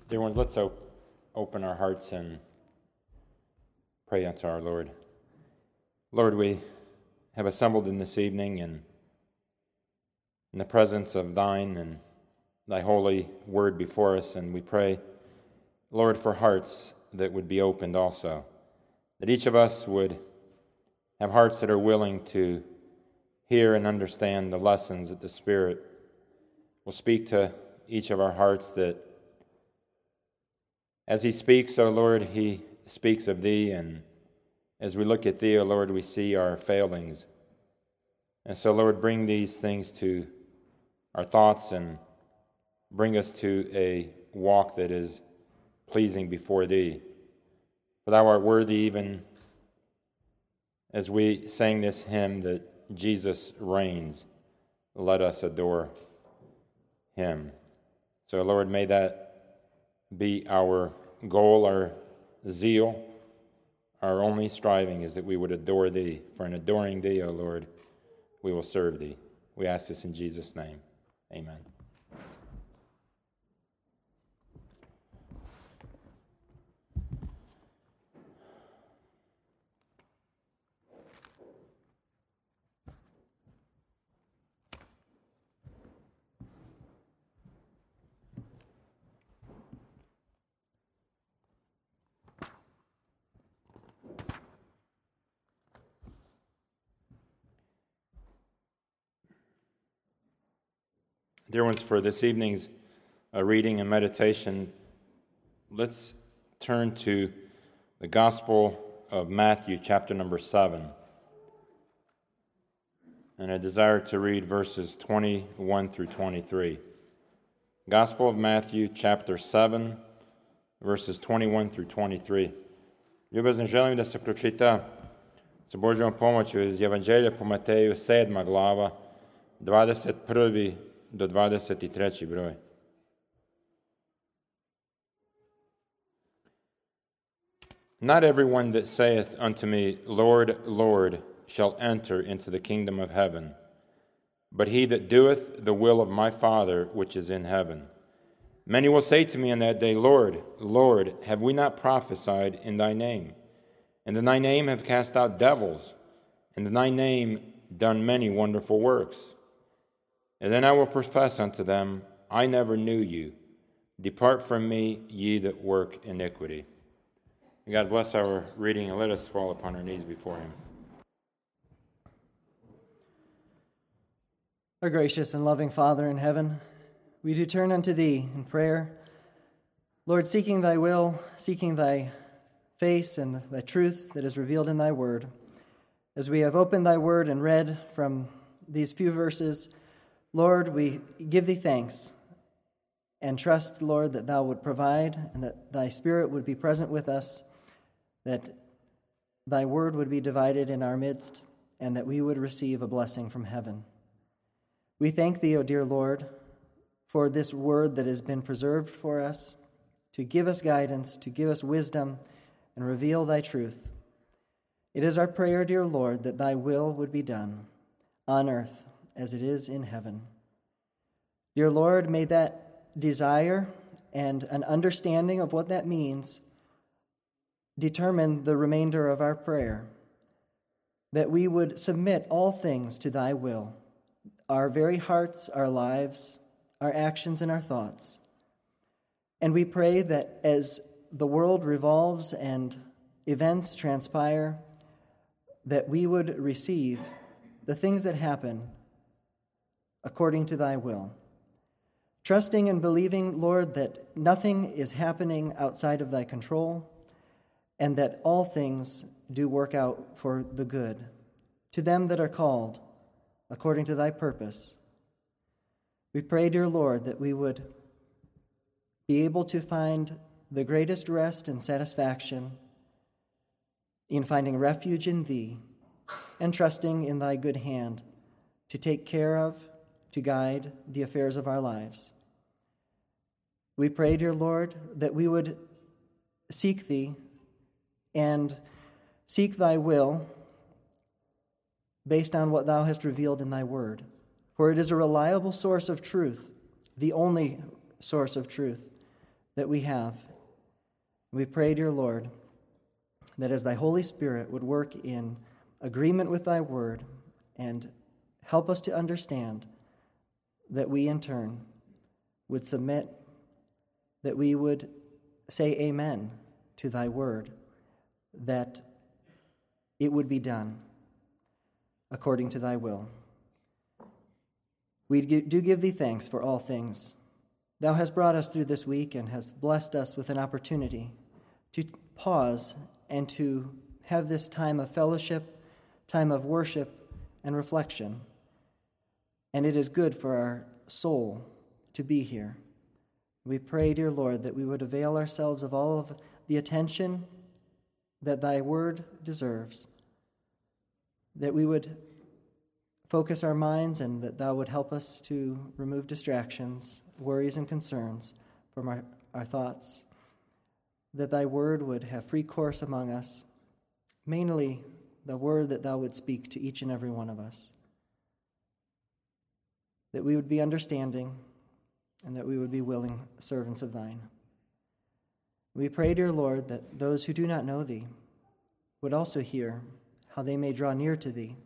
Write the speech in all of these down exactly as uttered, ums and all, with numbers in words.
Dear ones, let's op- open our hearts and pray unto our Lord. Lord, we have assembled in this evening in, in the presence of thine and thy holy word before us, and we pray, Lord, for hearts that would be opened also, that each of us would have hearts that are willing to hear and understand the lessons that the Spirit will speak to each of our hearts, that as he speaks, O Lord, he speaks of thee, and as we look at thee, O Lord, we see our failings. And so, Lord, bring these things to our thoughts and bring us to a walk that is pleasing before thee. For thou art worthy, even as we sang this hymn that Jesus reigns, let us adore him. So, Lord, may that be our goal, our zeal, our only striving is that we would adore thee. For in adoring thee, O Lord, we will serve thee. We ask this in Jesus' name. Amen. Dear ones, for this evening's uh, reading and meditation, let's turn to the Gospel of Matthew, chapter number seven. And I desire to read verses twenty-one through twenty-three. Gospel of Matthew, chapter seven, verses twenty-one through twenty-three. Ljubazno želim da se pročita sa Božjom pomoću iz Evanđelja po Mateju, sedma glava, dvadeset prvi do dvadeset treći broj. Not everyone that saith unto me, Lord, Lord, shall enter into the kingdom of heaven, but he that doeth the will of my Father which is in heaven. Many will say to me in that day, Lord, Lord, have we not prophesied in thy name? And in thy name have cast out devils, and in thy name done many wonderful works. And then I will profess unto them, I never knew you. Depart from me, ye that work iniquity. And God bless our reading, and let us fall upon our knees before him. Our gracious and loving Father in heaven, we do turn unto thee in prayer. Lord, seeking thy will, seeking thy face and thy truth that is revealed in thy word. As we have opened thy word and read from these few verses, Lord, we give thee thanks and trust, Lord, that thou would provide and that thy Spirit would be present with us, that thy word would be divided in our midst, and that we would receive a blessing from heaven. We thank thee, O dear Lord, for this word that has been preserved for us, to give us guidance, to give us wisdom, and reveal thy truth. It is our prayer, dear Lord, that thy will would be done on earth as it is in heaven. Dear Lord, may that desire and an understanding of what that means determine the remainder of our prayer, that we would submit all things to thy will, our very hearts, our lives, our actions, and our thoughts. And we pray that as the world revolves and events transpire, that we would receive the things that happen according to thy will. Trusting and believing, Lord, that nothing is happening outside of thy control, and that all things do work out for the good, to them that are called according to thy purpose. We pray, dear Lord, that we would be able to find the greatest rest and satisfaction in finding refuge in thee and trusting in thy good hand to take care of, to guide the affairs of our lives. We pray, dear Lord, that we would seek thee and seek thy will based on what thou hast revealed in thy word. For it is a reliable source of truth, the only source of truth that we have. We pray, dear Lord, that as thy Holy Spirit would work in agreement with thy word and help us to understand, that we in turn would submit, that we would say amen to thy word, that it would be done according to thy will. We do give thee thanks for all things. Thou hast brought us through this week and hast blessed us with an opportunity to pause and to have this time of fellowship, time of worship and reflection. And it is good for our soul to be here. We pray, dear Lord, that we would avail ourselves of all of the attention that thy word deserves, that we would focus our minds and that thou would help us to remove distractions, worries, and concerns from our, our thoughts, that thy word would have free course among us, mainly the word that thou would speak to each and every one of us, that we would be understanding and that we would be willing servants of thine. We pray, dear Lord, that those who do not know thee would also hear how they may draw near to thee,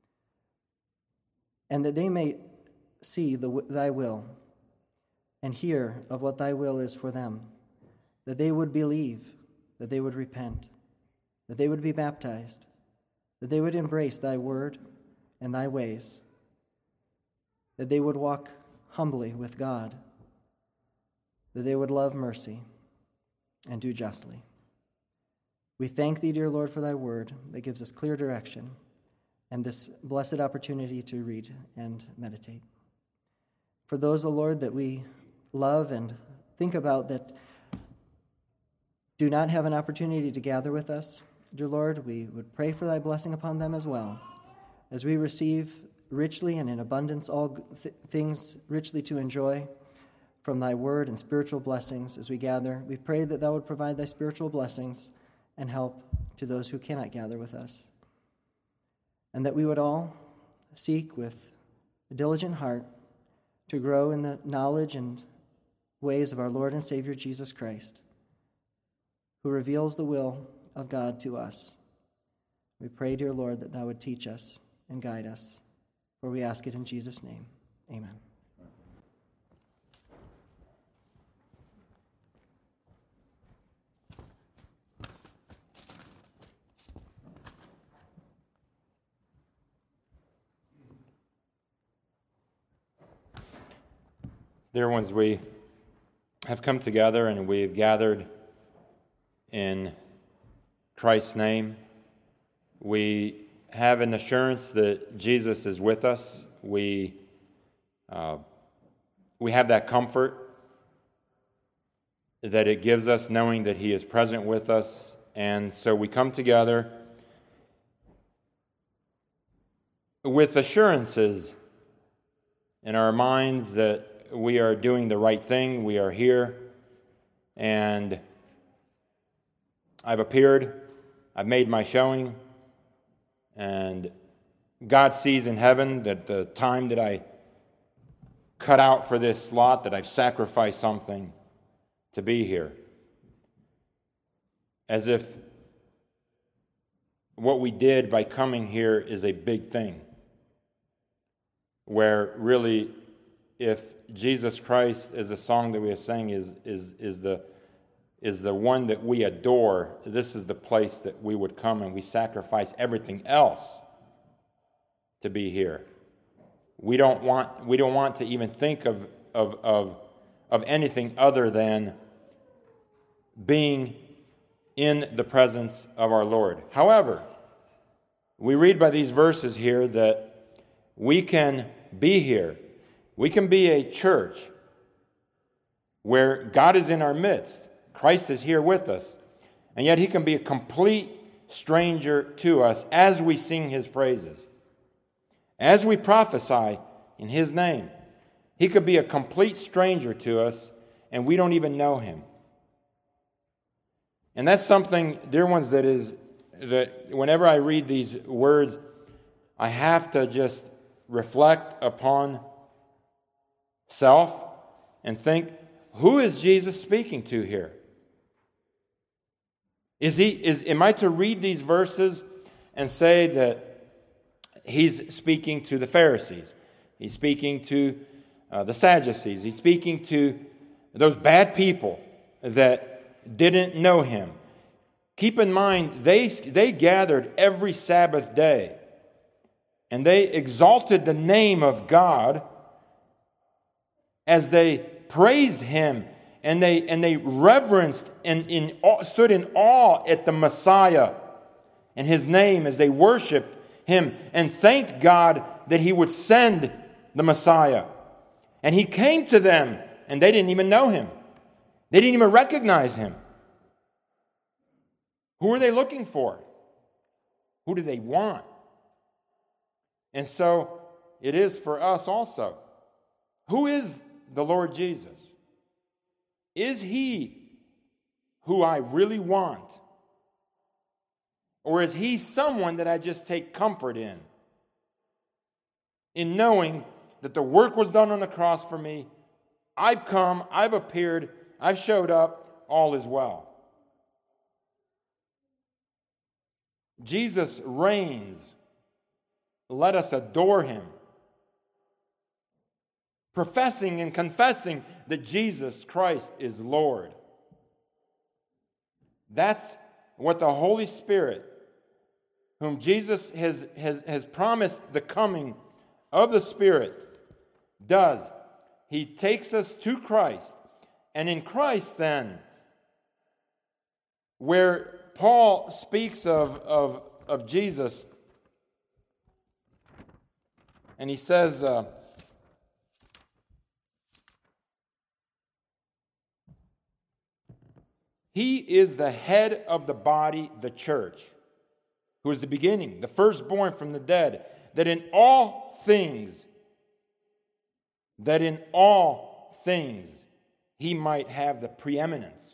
and that they may see the, thy will and hear of what thy will is for them, that they would believe, that they would repent, that they would be baptized, that they would embrace thy word and thy ways, that they would walk humbly with God, that they would love mercy and do justly. We thank thee, dear Lord, for thy word that gives us clear direction and this blessed opportunity to read and meditate. For those, O Lord, that we love and think about that do not have an opportunity to gather with us, dear Lord, we would pray for thy blessing upon them as well, as we receive richly and in abundance all th- things richly to enjoy from thy word and spiritual blessings as we gather. We pray that thou would provide thy spiritual blessings and help to those who cannot gather with us, and that we would all seek with a diligent heart to grow in the knowledge and ways of our Lord and Savior Jesus Christ, who reveals the will of God to us. We pray, dear Lord, that thou would teach us and guide us, for we ask it in Jesus' name. Amen. Dear ones, we have come together and we've gathered in Christ's name. We have an assurance that Jesus is with us. We uh, we have that comfort that it gives us, knowing that he is present with us. And so we come together with assurances in our minds that we are doing the right thing. We are here, and I've appeared, I've made my showing, and God sees in heaven that the time that I cut out for this slot, that I've sacrificed something to be here. As if what we did by coming here is a big thing, where really, if Jesus Christ, as a song that we are saying, is is is the is the one that we adore, this is the place that we would come and we sacrifice everything else to be here. We don't want we don't want to even think of of of, of anything other than being in the presence of our Lord. However, we read by these verses here that we can be here. We can be a church where God is in our midst. Christ is here with us. And yet he can be a complete stranger to us as we sing his praises. As we prophesy in his name. He could be a complete stranger to us and we don't even know him. And that's something, dear ones, that is, that whenever I read these words, I have to just reflect upon self and think, who is Jesus speaking to here? Is he is am I to read these verses and say that he's speaking to the Pharisees? He's speaking to uh, the Sadducees. He's speaking to those bad people that didn't know him. Keep in mind, they, they gathered every Sabbath day, and they exalted the name of God as they praised him, and they and they reverenced and in, stood in awe at the Messiah and his name as they worshiped him and thanked God that he would send the Messiah. And he came to them, and they didn't even know him. They didn't even recognize him. Who are they looking for? Who do they want? And so it is for us also. Who is the Lord Jesus? Is he who I really want? Or is he someone that I just take comfort in? In knowing that the work was done on the cross for me, I've come, I've appeared, I've showed up, all is well. Jesus reigns. Let us adore him. Professing and confessing that Jesus Christ is Lord. That's what the Holy Spirit, whom Jesus has, has, has promised the coming of the Spirit, does. He takes us to Christ. And in Christ then, where Paul speaks of, of, of Jesus, and he says, uh, he is the head of the body, the church, who is the beginning, the firstborn from the dead, that in all things, that in all things he might have the preeminence.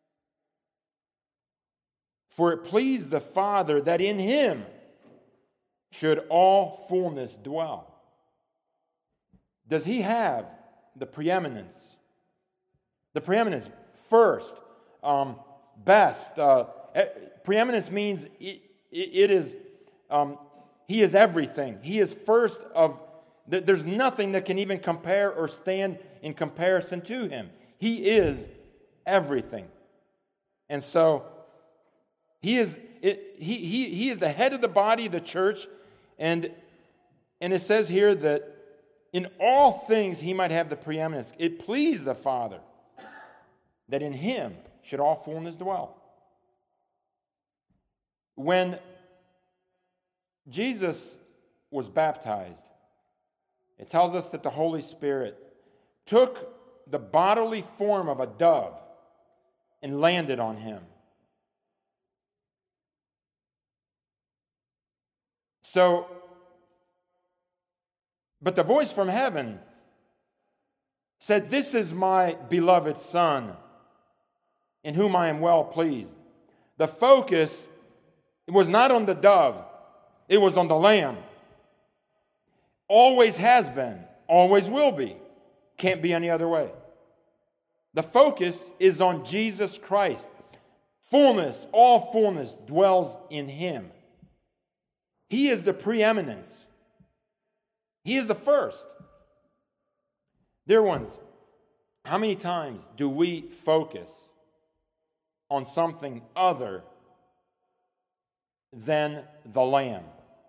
For it pleased the Father that in him should all fullness dwell. Does he have the preeminence? The preeminence, first, um, best. Uh, preeminence means it, it is, um, he is everything. He is first of, there's nothing that can even compare or stand in comparison to him. He is everything. And so, He is it, he, he, he is the head of the body of the church, and, and it says here that in all things he might have the preeminence. It pleased the Father that in him should all fullness dwell. When Jesus was baptized, it tells us that the Holy Spirit took the bodily form of a dove and landed on him. So, but the voice from heaven said, "This is my beloved Son, in whom I am well pleased." The focus was not on the dove, it was on the Lamb. Always has been, always will be. Can't be any other way. The focus is on Jesus Christ. Fullness, all fullness dwells in him. He is the preeminence. He is the first. Dear ones, how many times do we focus on something other than the Lamb?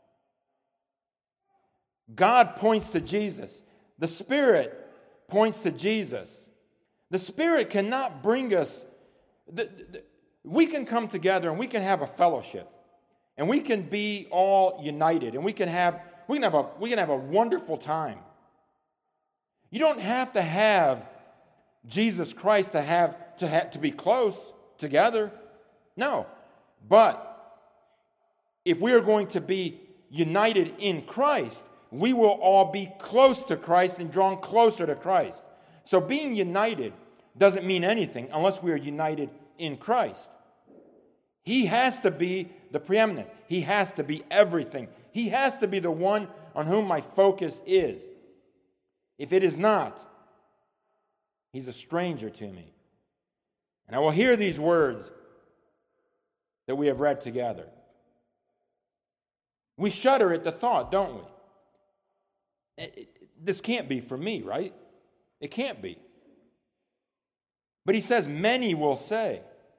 God points to Jesus. The Spirit points to Jesus. The Spirit cannot bring us... The, the, we can come together and we can have a fellowship. And we can be all united, and we can have we can have a we can have a wonderful time. You don't have to have Jesus Christ to have to have, to be close together. No. But if we are going to be united in Christ, we will all be close to Christ and drawn closer to Christ. So being united doesn't mean anything unless we are united in Christ. He has to be the preeminence. He has to be everything. He has to be the one on whom my focus is. If it is not, He's a stranger to me. And I will hear these words that we have read together. We shudder at the thought, don't we? It, it, this can't be for me, right? It can't be. But he says, many will say.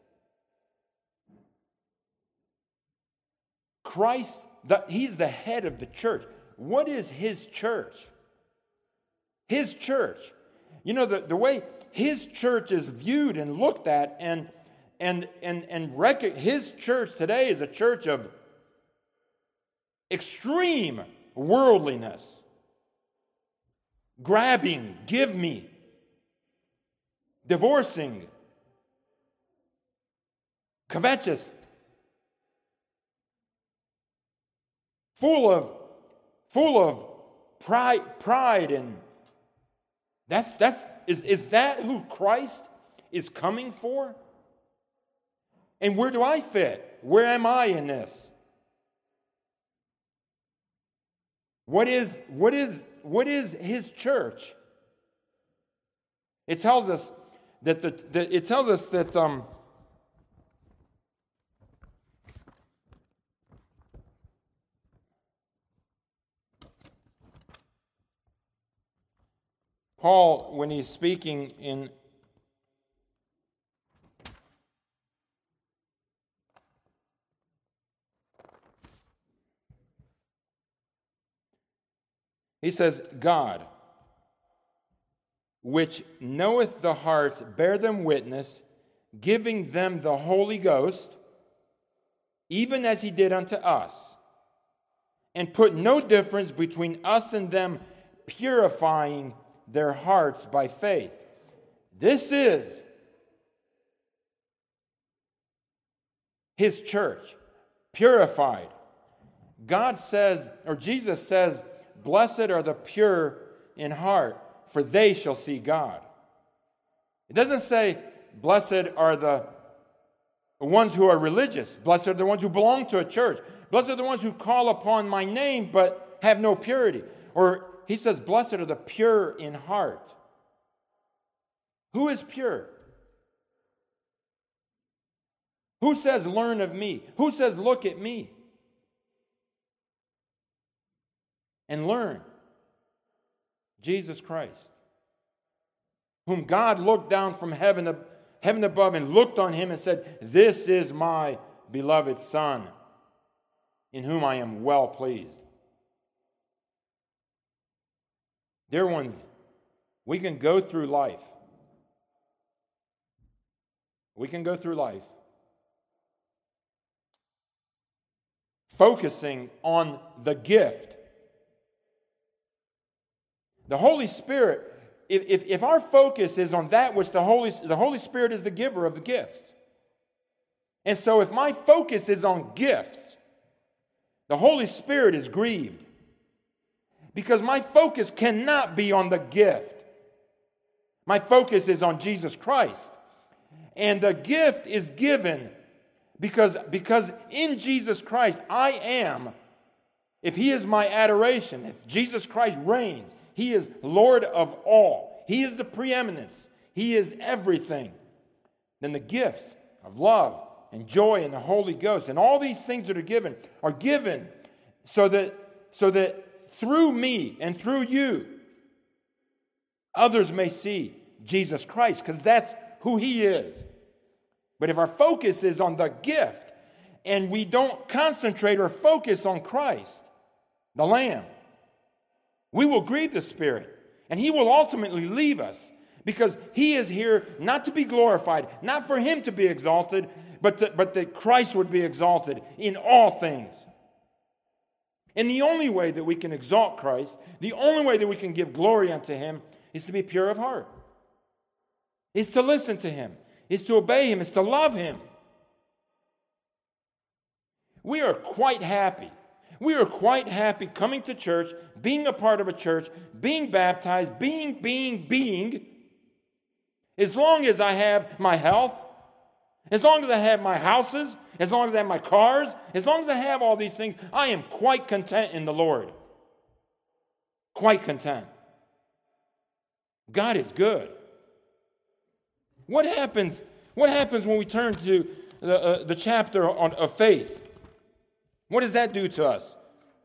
Christ, the, he's the head of the church. What is his church? His church. You know, the, the way his church is viewed and looked at, and and and and rec- his church today is a church of extreme worldliness. Grabbing, give me. Divorcing. Covetous. Full of, full of pride, pride and that's that's is, is that who Christ is coming for? And where do I fit? Where am I in this? What is what is what is his church? It tells us that the, the it tells us that um Paul, when he's speaking in he says, God, which knoweth the hearts, bear them witness, giving them the Holy Ghost, even as he did unto us, and put no difference between us and them, purifying their hearts by faith. This is his church, purified. God says, or Jesus says, blessed are the pure in heart, for they shall see God. It doesn't say, blessed are the ones who are religious. Blessed are the ones who belong to a church. Blessed are the ones who call upon my name but have no purity. Or he says, blessed are the pure in heart. Who is pure? Who says, learn of me? Who says, look at me and learn? Jesus Christ, whom God looked down from heaven, heaven above and looked on him and said, this is my beloved Son, in whom I am well pleased. Dear ones, we can go through life. We can go through life focusing on the gift. The Holy Spirit, if, if, if our focus is on that which the Holy, the Holy Spirit is the giver of the gifts. And so if my focus is on gifts, the Holy Spirit is grieved. Because my focus cannot be on the gift. My focus is on Jesus Christ. And the gift is given because, because in Jesus Christ I am, if he is my adoration, if Jesus Christ reigns, he is Lord of all. He is the preeminence. He is everything. Then the gifts of love and joy and the Holy Ghost and all these things that are given are given so that, so that through me and through you, others may see Jesus Christ, because that's who he is. But if our focus is on the gift and we don't concentrate or focus on Christ, the Lamb, we will grieve the Spirit, and he will ultimately leave us, because he is here not to be glorified, not for him to be exalted, but, to, but that Christ would be exalted in all things. And the only way that we can exalt Christ, the only way that we can give glory unto him, is to be pure of heart. Is to listen to him. Is to obey him. Is to love him. We are quite happy. We are quite happy coming to church, being a part of a church, being baptized, being, being, being. As long as I have my health, as long as I have my houses, as long as I have my cars, as long as I have all these things, I am quite content in the Lord. Quite content. God is good. What happens, what happens when we turn to the, uh, the chapter on, of faith? What does that do to us?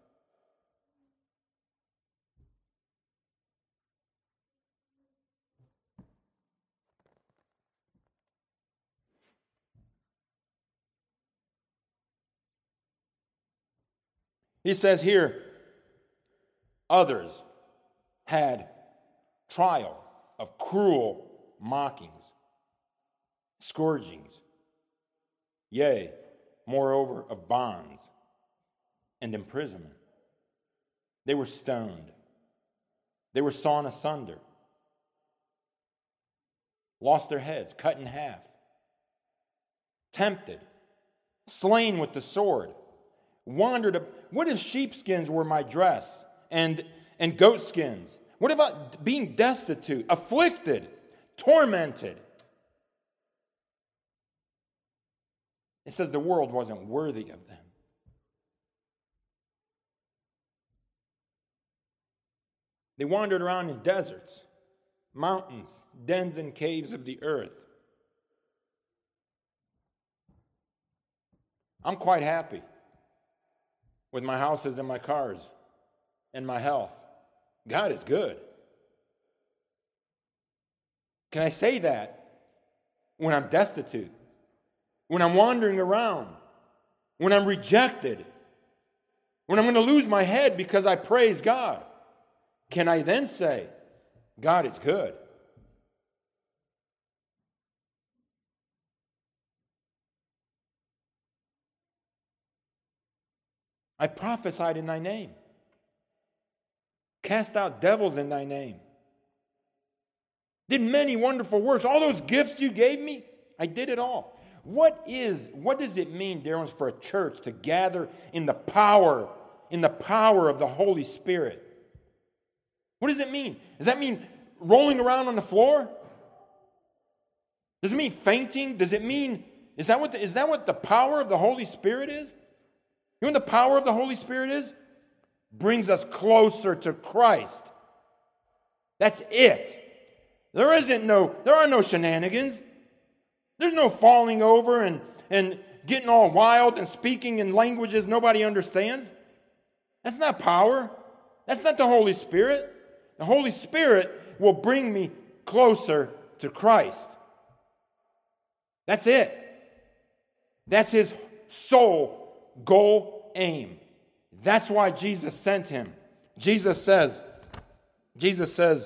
He says here, others had trial of cruel mockings, scourgings, yea, moreover of bonds and imprisonment. They were stoned. They were sawn asunder, lost their heads, cut in half, tempted, slain with the sword, wandered. What if sheepskins were my dress and, and goat skins? What about being destitute, afflicted, tormented? It says the world wasn't worthy of them. They wandered around in deserts, mountains, dens and caves of the earth. I'm quite happy with my houses and my cars and my health. God is good. Can I say that when I'm destitute, when I'm wandering around, when I'm rejected, when I'm going to lose my head because I praise God? Can I then say, God is good? I prophesied in thy name, cast out devils in thy name, did many wonderful works. All those gifts you gave me, I did it all. What is, what does it mean, dear ones, for a church to gather in the power, in the power of the Holy Spirit? What does it mean? Does that mean rolling around on the floor? Does it mean fainting? Does it mean, is that what the, is that what the power of the Holy Spirit is? You know what the power of the Holy Spirit is? Brings us closer to Christ. That's it. There isn't no, there are no shenanigans. There's no falling over and, and getting all wild and speaking in languages nobody understands. That's not power. That's not the Holy Spirit. The Holy Spirit will bring me closer to Christ. That's it. That's his sole goal, aim. That's why Jesus sent him. Jesus says, Jesus says,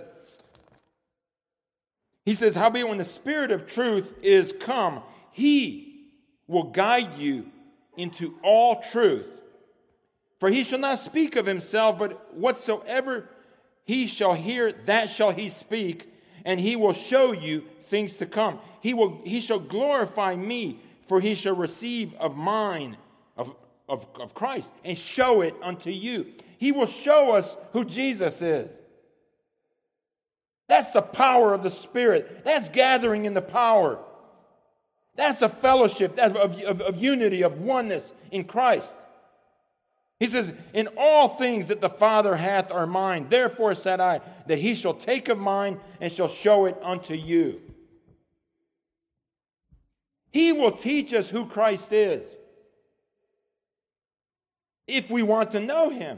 he says, howbeit when the Spirit of truth is come, he will guide you into all truth. For he shall not speak of himself, but whatsoever he shall hear, that shall he speak, and he will show you things to come. He will, he shall glorify me, for he shall receive of mine, of, of, of Christ, and show it unto you. He will show us who Jesus is. That's the power of the Spirit. That's gathering in the power. That's a fellowship of, of, of unity, of oneness in Christ. He says, in all things that the Father hath are mine. Therefore said I, that he shall take of mine and shall show it unto you. He will teach us who Christ is, if we want to know him.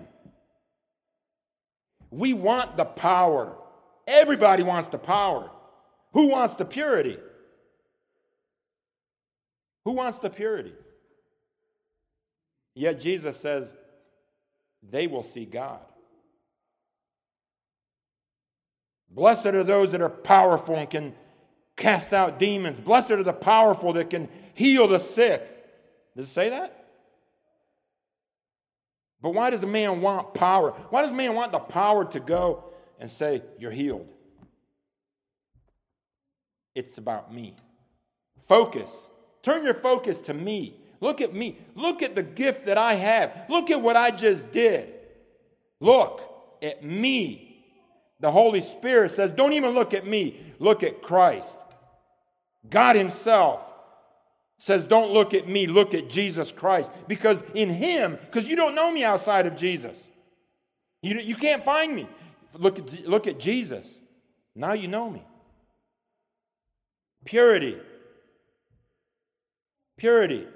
We want the power. Everybody wants the power. Who wants the purity? Who wants the purity? Yet Jesus says, they will see God. Blessed are those that are powerful and can cast out demons. Blessed are the powerful that can heal the sick. Does it say that? But why does a man want power? Why does a man want the power to go and say, you're healed? It's about me. Focus. Turn your focus to me. Look at me. Look at the gift that I have. Look at what I just did. Look at me. The Holy Spirit says, don't even look at me. Look at Christ. God himself says, don't look at me. Look at Jesus Christ. Because in him, because you don't know me outside of Jesus. You, you can't find me. Look at, look at Jesus. Now you know me. Purity. Purity.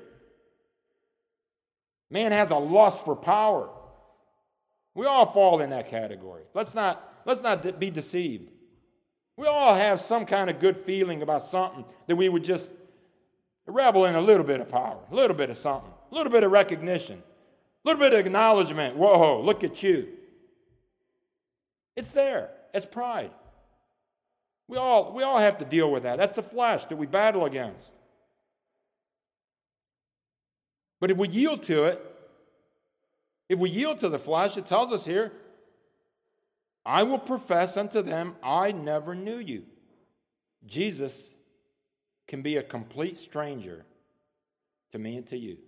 Man has a lust for power. We all fall in that category. Let's not, let's not be deceived. We all have some kind of good feeling about something that we would just revel in a little bit of power, a little bit of something, a little bit of recognition, a little bit of acknowledgement. Whoa, look at you. It's there. It's pride. We all, we all have to deal with that. That's the flesh that we battle against. But if we yield to it, if we yield to the flesh, it tells us here, I will profess unto them, I never knew you. Jesus can be a complete stranger to me and to you.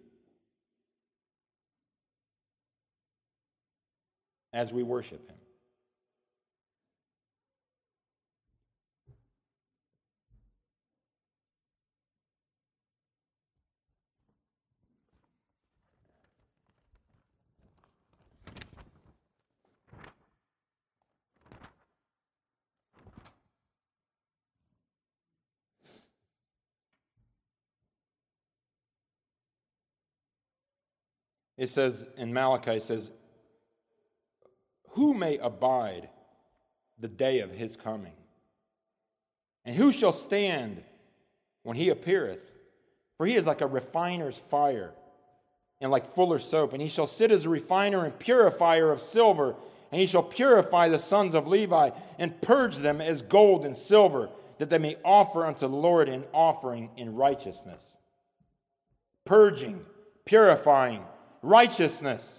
As we worship him. It says in Malachi, it says, who may abide the day of his coming? And who shall stand when he appeareth? For he is like a refiner's fire, and like fuller's soap. And he shall sit as a refiner and purifier of silver, and he shall purify the sons of Levi, and purge them as gold and silver, that they may offer unto the Lord an offering in righteousness. Purging, purifying, righteousness.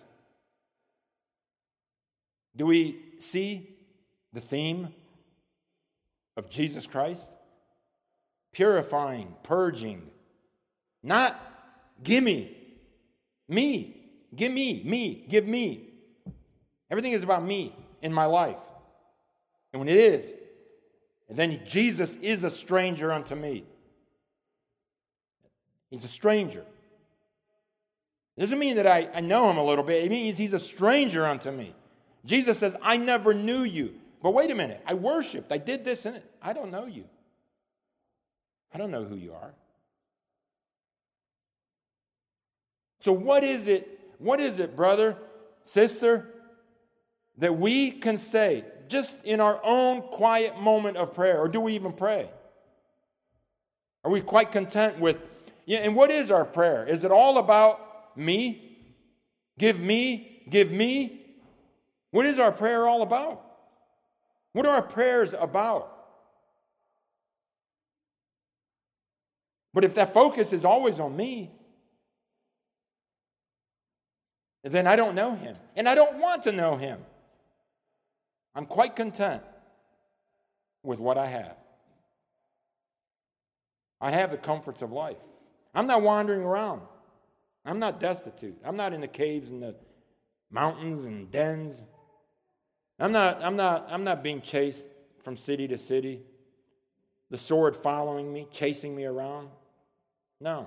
Do we see the theme of Jesus Christ? Purifying, purging. Not gimme, me, give me, me, give me. Everything is about me in my life. And when it is, then Jesus is a stranger unto me. He's a stranger. It doesn't mean that I, I know him a little bit. It means he's a stranger unto me. Jesus says, I never knew you. But wait a minute. I worshiped. I did this and it. I don't know you. I don't know who you are. So what is it, what is it, brother, sister, that we can say just in our own quiet moment of prayer? Or do we even pray? Are we quite content with, yeah, and what is our prayer? Is it all about me? Give me, give me. What is our prayer all about? What are our prayers about? But if that focus is always on me, then I don't know him. And I don't want to know him. I'm quite content with what I have. I have the comforts of life. I'm not wandering around. I'm not destitute. I'm not in the caves and the mountains and dens. I'm not, I'm not, I'm not being chased from city to city. The sword following me, chasing me around. No.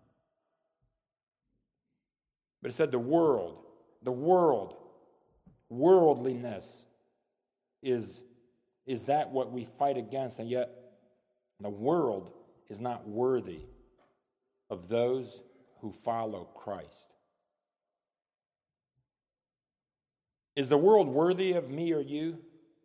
But it said the world, the world, worldliness is, is that what we fight against, and yet the world is not worthy of those who follow Christ. Is the world worthy of me or you?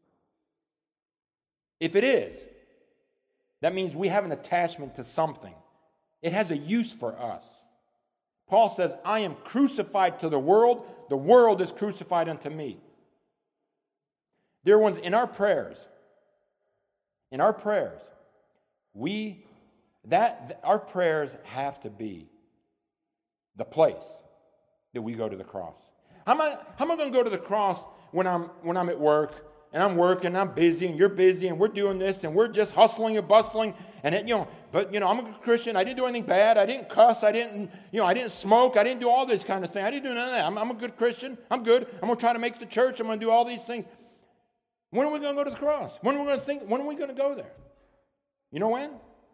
If it is, that means we have an attachment to something. It has a use for us. Paul says, I am crucified to the world. The world is crucified unto me. Dear ones, in our prayers, in our prayers, we, that, our prayers have to be the place that we go to the cross. How am I, how am I going to go to the cross when I'm, when I'm at work and I'm working, I'm busy and you're busy and we're doing this and we're just hustling and bustling and it, you know, but you know, I'm a Christian. I didn't do anything bad. I didn't cuss. I didn't, you know, I didn't smoke. I didn't do all this kind of thing. I didn't do none of that. I'm, I'm a good Christian. I'm good. I'm going to try to make the church. I'm going to do all these things. When are we going to go to the cross? When are we going to think, when are we going to go there? You know when?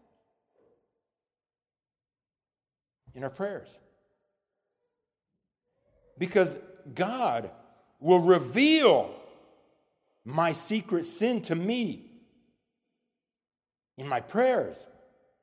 In our prayers. Because God will reveal my secret sin to me in my prayers.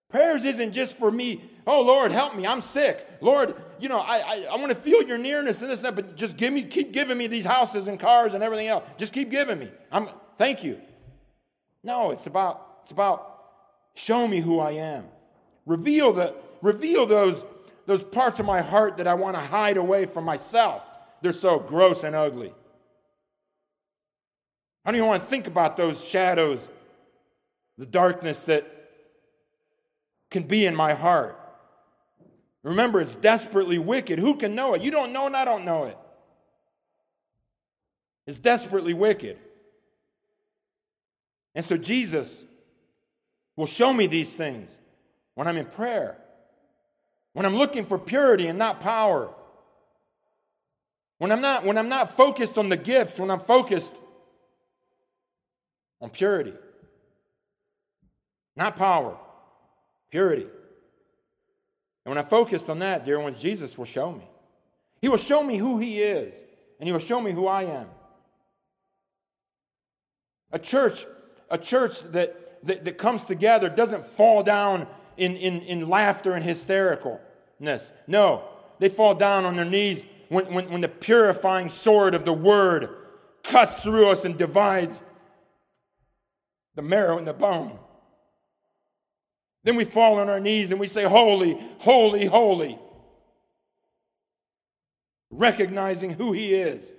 Prayers isn't just for me. Oh, Lord, help me. I'm sick. Lord, you know, I I, I want to feel your nearness and this and that, but just give me, keep giving me these houses and cars and everything else. Just keep giving me. I'm thank you. No, it's about it's about show me who I am. Reveal the reveal those those parts of my heart that I want to hide away from myself. They're so gross and ugly. I don't even want to think about those shadows, the darkness that can be in my heart. Remember, it's desperately wicked. Who can know it? You don't know and I don't know it. It's desperately wicked. And so Jesus will show me these things when I'm in prayer, when I'm looking for purity and not power, when I'm not, when I'm not focused on the gifts, when I'm focused on purity, not power, purity. And when I'm focused on that, dear ones, Jesus will show me. He will show me who he is, and he will show me who I am. A church, a church that, that, that comes together doesn't fall down in, in, in laughter and hystericalness. No, they fall down on their knees when, when, when the purifying sword of the word cuts through us and divides the marrow and the bone. Then we fall on our knees and we say, holy, holy, holy. Recognizing who he is.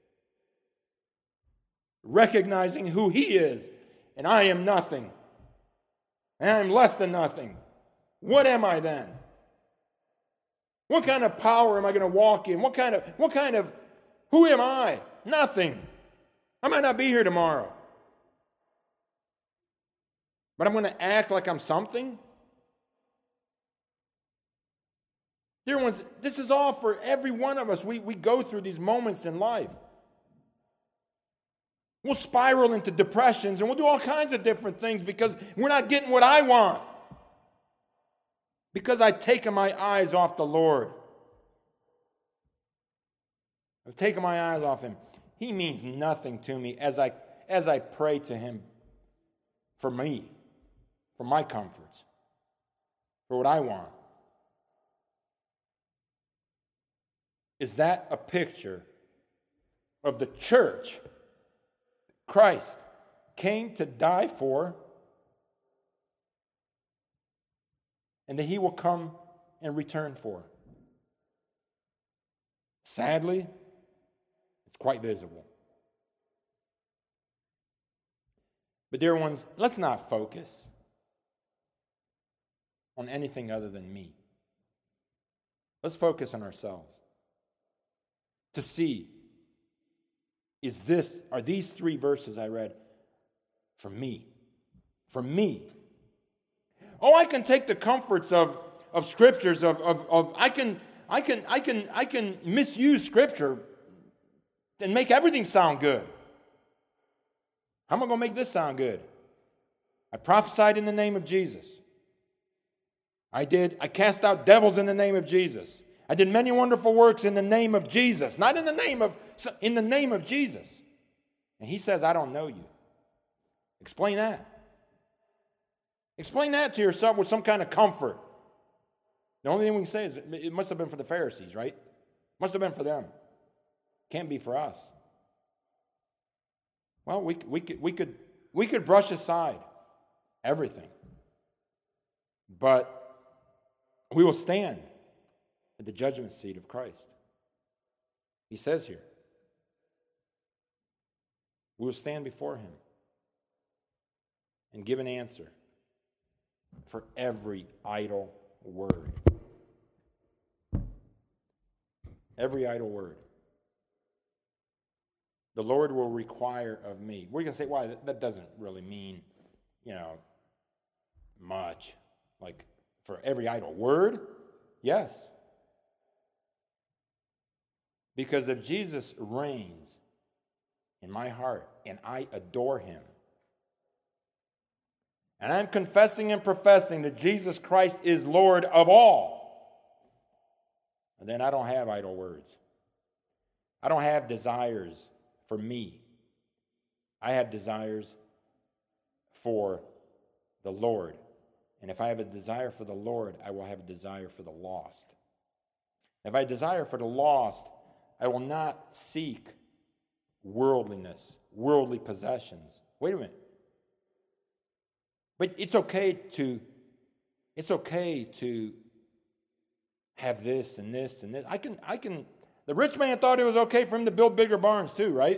Recognizing who he is. And I am nothing. And I am less than nothing. What am I then? What kind of power am I going to walk in? What kind of, what kind of, who am I? Nothing. I might not be here tomorrow. But I'm going to act like I'm something? Dear ones, this is all for every one of us. We, we go through these moments in life. We'll spiral into depressions and we'll do all kinds of different things because we're not getting what I want. Because I've taken my eyes off the Lord. I've taken my eyes off him. He means nothing to me as I, as I pray to him for me. For my comforts, for what I want. Is that a picture of the church Christ came to die for and that he will come and return for? Sadly, it's quite visible. But dear ones, let's not focus on anything other than me. Let's focus on ourselves. To see, is this, are these three verses I read for me? For me. Oh, I can take the comforts of, of scriptures of, of, of I can I can I can I can misuse scripture and make everything sound good. How am I going to make this sound good? I prophesied in the name of Jesus. I did. I cast out devils in the name of Jesus. I did many wonderful works in the name of Jesus. Not in the name of, in the name of Jesus. And he says, I don't know you. Explain that. Explain that to yourself with some kind of comfort. The only thing we can say is it must have been for the Pharisees, right? Must have been for them. Can't be for us. Well, we, we, could, we, could, we could brush aside everything. But we will stand at the judgment seat of Christ. He says here, we will stand before him and give an answer for every idle word. Every idle word. The Lord will require of me. We're going to say, why? Well, that doesn't really mean, you know, much. Like, for every idle word? Yes. Because if Jesus reigns in my heart and I adore him, and I'm confessing and professing that Jesus Christ is Lord of all, and then I don't have idle words. I don't have desires for me. I have desires for the Lord And if I have a desire for the Lord, I will have a desire for the lost. If I desire for the lost, I will not seek worldliness, worldly possessions. Wait a minute. But it's okay to, it's okay to have this and this and this. I can, I can, the rich man thought it was okay for him to build bigger barns too, right?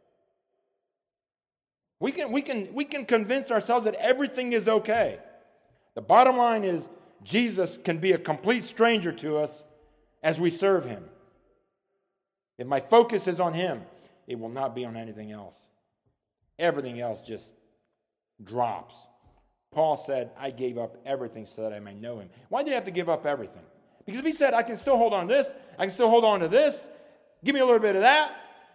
We can, we can, we can convince ourselves that everything is okay. The bottom line is Jesus can be a complete stranger to us as we serve him. If my focus is on him, it will not be on anything else. Everything else just drops. Paul said, I gave up everything so that I may know him. Why did he have to give up everything? Because if he said, I can still hold on to this, I can still hold on to this, give me a little bit of that.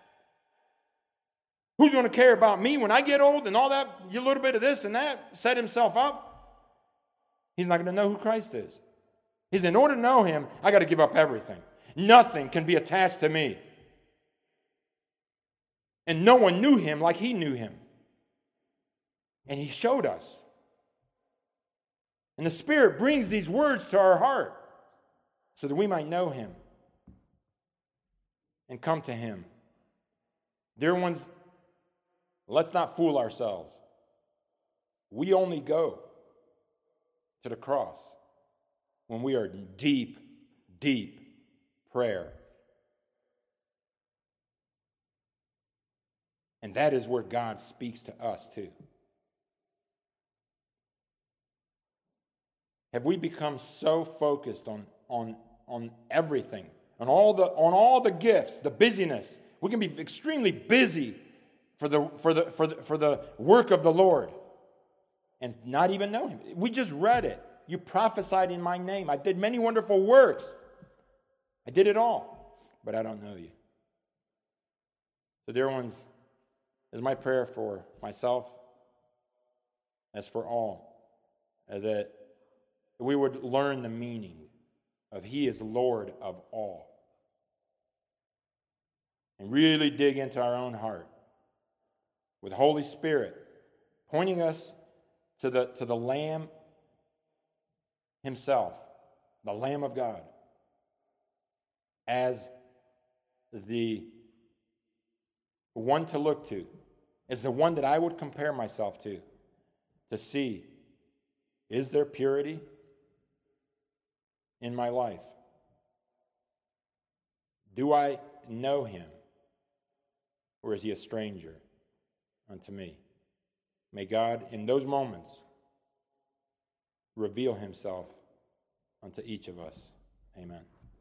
Who's going to care about me when I get old and all that, a little bit of this and that, set himself up? He's not going to know who Christ is. He said, in order to know him, I got to give up everything. Nothing can be attached to me. And no one knew him like he knew him. And he showed us. And the Spirit brings these words to our heart so that we might know him and come to him. Dear ones, let's not fool ourselves. We only go to the cross when we are in deep, deep prayer. And that is where God speaks to us too. Have we become so focused on, on, on everything, on all the on all the gifts, the busyness? We can be extremely busy for the for the for the for the work of the Lord and not even know him. We just read it. You prophesied in my name. I did many wonderful works. I did it all, but I don't know you. So, dear ones, is my prayer for myself, as for all, that we would learn the meaning of he is Lord of all. And really dig into our own heart with Holy Spirit pointing us to the, to the Lamb himself, the Lamb of God, as the one to look to, as the one that I would compare myself to, to see, is there purity in my life? Do I know him? Or is he a stranger unto me? May God, in those moments, reveal himself unto each of us. Amen.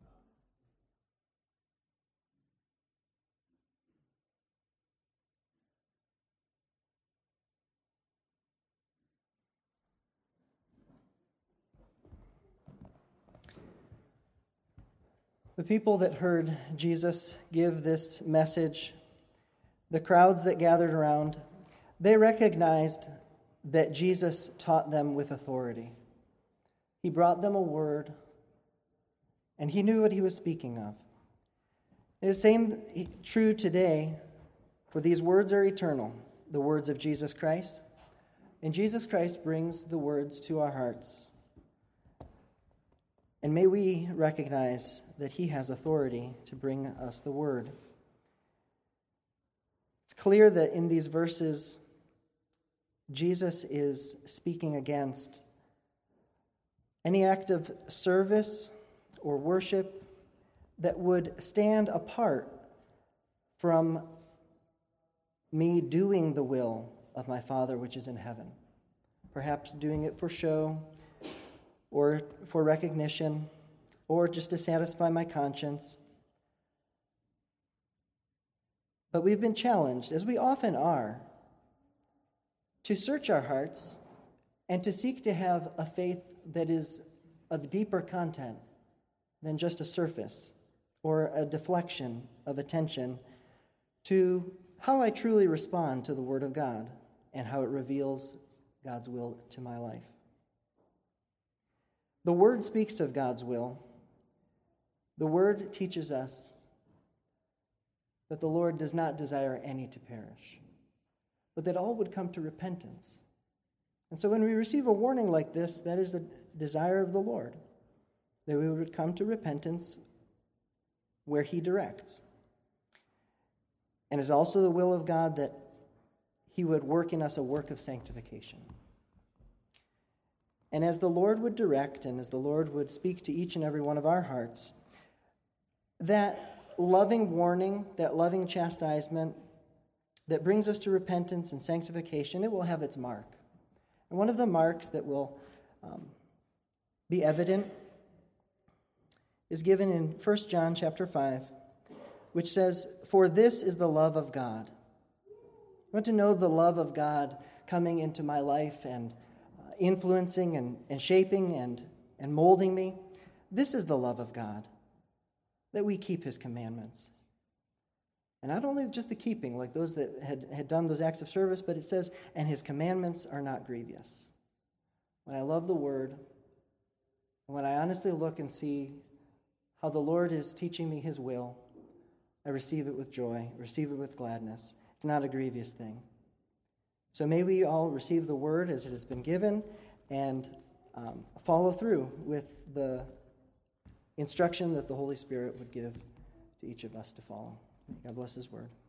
The people that heard Jesus give this message, the crowds that gathered around, they recognized that Jesus taught them with authority. He brought them a word, and he knew what he was speaking of. It is the same true today, for these words are eternal, the words of Jesus Christ. And Jesus Christ brings the words to our hearts. And may we recognize that he has authority to bring us the word. It's clear that in these verses, Jesus is speaking against any act of service or worship that would stand apart from me doing the will of my Father which is in heaven. Perhaps doing it for show, or for recognition, or just to satisfy my conscience. But we've been challenged, as we often are, to search our hearts and to seek to have a faith that is of deeper content than just a surface or a deflection of attention to how I truly respond to the Word of God and how it reveals God's will to my life. The Word speaks of God's will. The Word teaches us that the Lord does not desire any to perish, but that all would come to repentance. And so when we receive a warning like this, that is the desire of the Lord, that we would come to repentance where he directs. And it's also the will of God that he would work in us a work of sanctification. And as the Lord would direct, and as the Lord would speak to each and every one of our hearts, that loving warning, that loving chastisement that brings us to repentance and sanctification, it will have its mark. And one of the marks that will um, be evident is given in First John chapter five, which says, "For this is the love of God." I want to know the love of God coming into my life and uh, influencing and, and shaping and, and molding me. This is the love of God, that we keep his commandments. And not only just the keeping, like those that had, had done those acts of service, but it says, and his commandments are not grievous. When I love the word, when I honestly look and see how the Lord is teaching me his will, I receive it with joy, receive it with gladness. It's not a grievous thing. So may we all receive the word as it has been given and um, follow through with the instruction that the Holy Spirit would give to each of us to follow. God bless his word.